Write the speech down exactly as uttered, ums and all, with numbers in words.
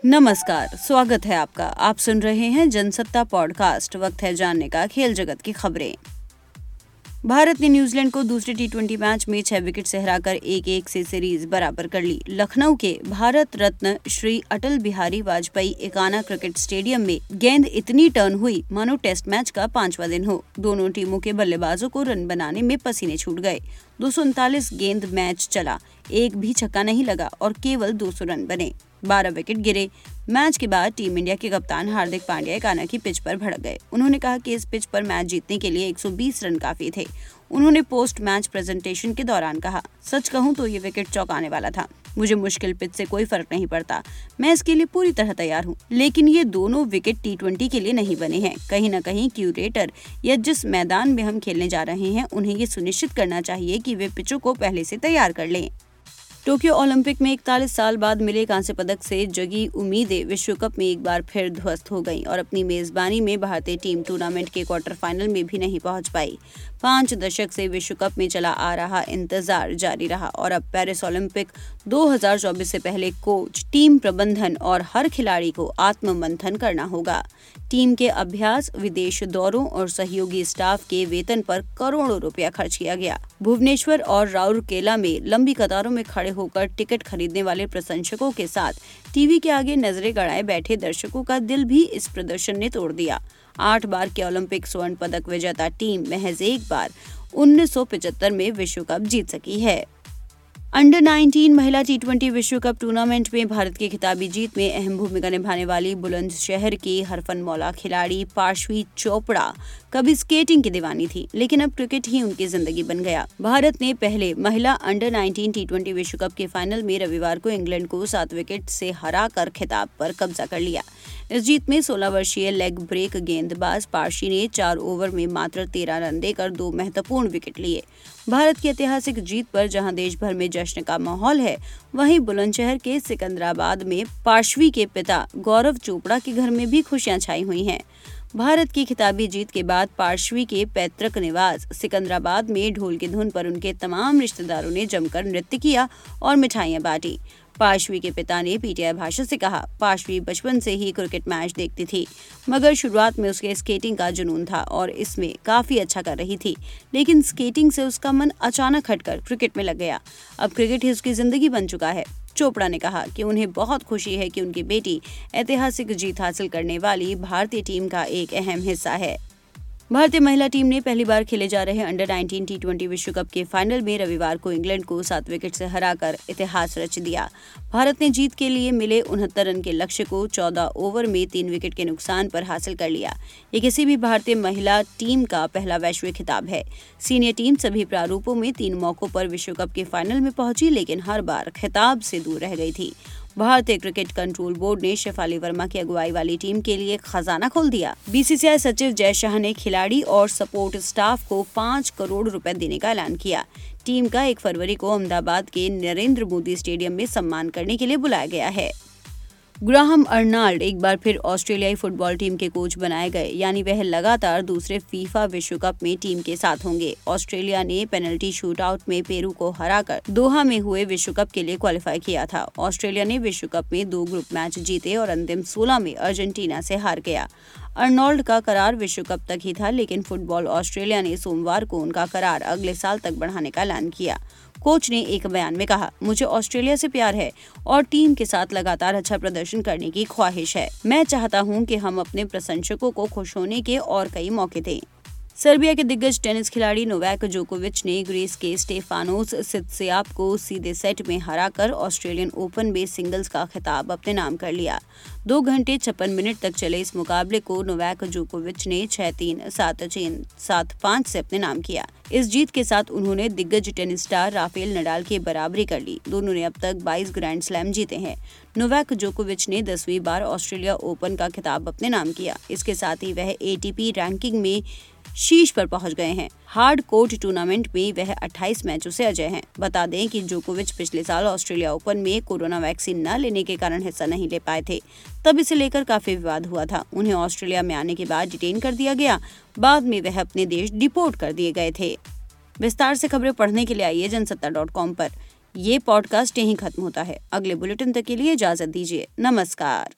नमस्कार, स्वागत है आपका। आप सुन रहे हैं जनसत्ता पॉडकास्ट। वक्त है जानने का खेल जगत की खबरें। भारत ने न्यूजीलैंड को दूसरे टी ट्वेंटी मैच में छह विकेट से हराकर एक एक से सीरीज बराबर कर ली। लखनऊ के भारत रत्न श्री अटल बिहारी वाजपेयी एकाना क्रिकेट स्टेडियम में गेंद इतनी टर्न हुई मानो टेस्ट मैच का पांचवा दिन हो। दोनों टीमों के बल्लेबाजों को रन बनाने में पसीने छूट गए। दो सौ उनतालीस गेंद मैच चला, एक भी छक्का नहीं लगा और केवल दो सौ रन बने। बारह विकेट गिरे। मैच के बाद टीम इंडिया के कप्तान हार्दिक पांड्या एकाना की पिच पर भड़क गए। उन्होंने कहा कि इस पिच पर मैच जीतने के लिए एक सौ बीस रन काफी थे। उन्होंने पोस्ट मैच प्रेजेंटेशन के दौरान कहा, सच कहूं तो ये विकेट चौंकाने वाला था। मुझे मुश्किल पिच से कोई फर्क नहीं पड़ता, मैं इसके लिए पूरी तरह तैयार हूं। लेकिन ये दोनों विकेट टी ट्वेंटी के लिए नहीं बने हैं। कहीं न कहीं क्यूरेटर या जिस मैदान में हम खेलने जा रहे हैं उन्हें ये सुनिश्चित करना चाहिए कि वे पिचों को पहले से तैयार कर लें। टोक्यो ओलंपिक में इकतालीस साल बाद मिले कांस्य पदक से जगी उम्मीदें विश्व कप में एक बार फिर ध्वस्त हो गईं और अपनी मेजबानी में भारतीय टीम टूर्नामेंट के क्वार्टर फाइनल में भी नहीं पहुंच पाई। पांच दशक से विश्व कप में चला आ रहा इंतजार जारी रहा और अब पेरिस ओलंपिक दो हज़ार चौबीस से पहले कोच, टीम प्रबंधन और हर खिलाड़ी को आत्म मंथन करना होगा। टीम के अभ्यास, विदेश दौरों और सहयोगी स्टाफ के वेतन पर करोड़ों रुपया खर्च किया गया। भुवनेश्वर और राउरकेला में लंबी कतारों में खड़े होकर टिकट खरीदने वाले प्रशंसकों के साथ टीवी के आगे नजरें गड़ाए बैठे दर्शकों का दिल भी इस प्रदर्शन ने तोड़ दिया। आठ बार के ओलंपिक स्वर्ण पदक विजेता टीम महज एक बार उन्नीस सौ पचहत्तर में विश्व कप जीत सकी है। अंडर नाइनटीन महिला टी ट्वेंटी विश्व कप टूर्नामेंट में भारत की खिताबी जीत में अहम भूमिका निभाने वाली बुलंदशहर की हरफनमौला खिलाड़ी पार्श्वी चोपड़ा कभी स्केटिंग की दीवानी थी, लेकिन अब क्रिकेट ही उनकी जिंदगी बन गया। भारत ने पहले महिला अंडर नाइनटीन टी ट्वेंटी विश्व कप के फाइनल में रविवार को इंग्लैंड को सात विकेट से हराकर खिताब पर कब्जा कर लिया। इस जीत में सोलह वर्षीय लेग ब्रेक गेंदबाज पार्शी ने चार ओवर में मात्र तेरह रन देकर दो महत्वपूर्ण विकेट लिए। भारत की ऐतिहासिक जीत पर जहां देश भर में जश्न का माहौल है, वहीं बुलंदशहर के सिकंदराबाद में पार्श्वी के पिता गौरव चोपड़ा के घर में भी खुशियां छाई हुई हैं। भारत की खिताबी जीत के बाद पार्श्वी के पैतृक निवास सिकंदराबाद में ढोल की धुन पर उनके तमाम रिश्तेदारों ने जमकर नृत्य किया और मिठाइयां बांटी। पार्श्वी के पिता ने पीटीआई भाषा से कहा, पार्श्वी बचपन से ही क्रिकेट मैच देखती थी, मगर शुरुआत में उसके स्केटिंग का जुनून था और इसमें काफी अच्छा कर रही थी, लेकिन स्केटिंग से उसका मन अचानक हटकर क्रिकेट में लग गया। अब क्रिकेट ही उसकी जिंदगी बन चुका है। चोपड़ा ने कहा कि उन्हें बहुत खुशी है कि उनकी बेटी ऐतिहासिक जीत हासिल करने वाली भारतीय टीम का एक अहम हिस्सा है। भारतीय महिला टीम ने पहली बार खेले जा रहे अंडर नाइनटीन टी ट्वेंटी विश्व कप के फाइनल में रविवार को इंग्लैंड को सात विकेट से हराकर इतिहास रच दिया। भारत ने जीत के लिए मिले उनहत्तर रन के लक्ष्य को चौदह ओवर में तीन विकेट के नुकसान पर हासिल कर लिया। ये किसी भी भारतीय महिला टीम का पहला वैश्विक खिताब है। सीनियर टीम सभी प्रारूपों में तीन मौकों पर विश्व कप के फाइनल में पहुंची, लेकिन हर बार खिताब से दूर रह गई थी। भारतीय क्रिकेट कंट्रोल बोर्ड ने शेफाली वर्मा की अगुवाई वाली टीम के लिए खजाना खोल दिया। बीसीसीआई सचिव जय शाह ने खिलाड़ी और सपोर्ट स्टाफ को पाँच करोड़ रुपए देने का ऐलान किया। टीम का एक फरवरी को अहमदाबाद के नरेंद्र मोदी स्टेडियम में सम्मान करने के लिए बुलाया गया है। ग्राहम अर्नाल्ड एक बार फिर ऑस्ट्रेलियाई फुटबॉल टीम के कोच बनाए गए, यानी वह लगातार दूसरे फीफा विश्व कप में टीम के साथ होंगे। ऑस्ट्रेलिया ने पेनल्टी शूटआउट में पेरू को हराकर दोहा में हुए विश्व कप के लिए क्वालिफाई किया था। ऑस्ट्रेलिया ने विश्व कप में दो ग्रुप मैच जीते और अंतिम सोलह में अर्जेंटीना से हार गया। अर्नोल्ड का करार विश्व कप तक ही था, लेकिन फुटबॉल ऑस्ट्रेलिया ने सोमवार को उनका करार अगले साल तक बढ़ाने का ऐलान किया। कोच ने एक बयान में कहा, मुझे ऑस्ट्रेलिया से प्यार है और टीम के साथ लगातार अच्छा प्रदर्शन करने की ख्वाहिश है। मैं चाहता हूं कि हम अपने प्रशंसकों को खुश होने के और कई मौके दें। सर्बिया के दिग्गज टेनिस खिलाड़ी नोवाक जोकोविच ने ग्रीस के स्टेफानोस सित्सिपास को सीधे सेट में हराकर ऑस्ट्रेलियन ओपन में सिंगल्स का खिताब अपने नाम कर लिया। दो घंटे छप्पन मिनट तक चले इस मुकाबले को नोवाक जोकोविच ने छह तीन, सात तीन, सात पाँच से अपने नाम किया। इस जीत के साथ उन्होंने दिग्गज टेनिस स्टार राफेल नडाल की बराबरी कर ली। दोनों ने अब तक बाईस ग्रैंड स्लैम जीते हैं। नोवाक जोकोविच ने दसवीं बार ऑस्ट्रेलिया ओपन का खिताब अपने नाम किया। इसके साथ ही वह एटीपी रैंकिंग में शीर्ष पर पहुंच गए हैं। हार्ड कोर्ट टूर्नामेंट में वह अट्ठाईस मैचों से अजय हैं। बता दें कि जोकोविच पिछले साल ऑस्ट्रेलिया ओपन में कोरोना वैक्सीन न लेने के कारण हिस्सा नहीं ले पाए थे, तब इसे लेकर काफी विवाद हुआ था। उन्हें ऑस्ट्रेलिया में आने के बाद डिटेन कर दिया गया। बाद में वह अपने देश डिपोर्ट कर दिए गए थे। विस्तार से खबरें पढ़ने के लिए आइए जनसत्ता डॉट कॉम पर। ये पॉडकास्ट यहीं खत्म होता है। अगले बुलेटिन तक के लिए इजाजत दीजिए। नमस्कार।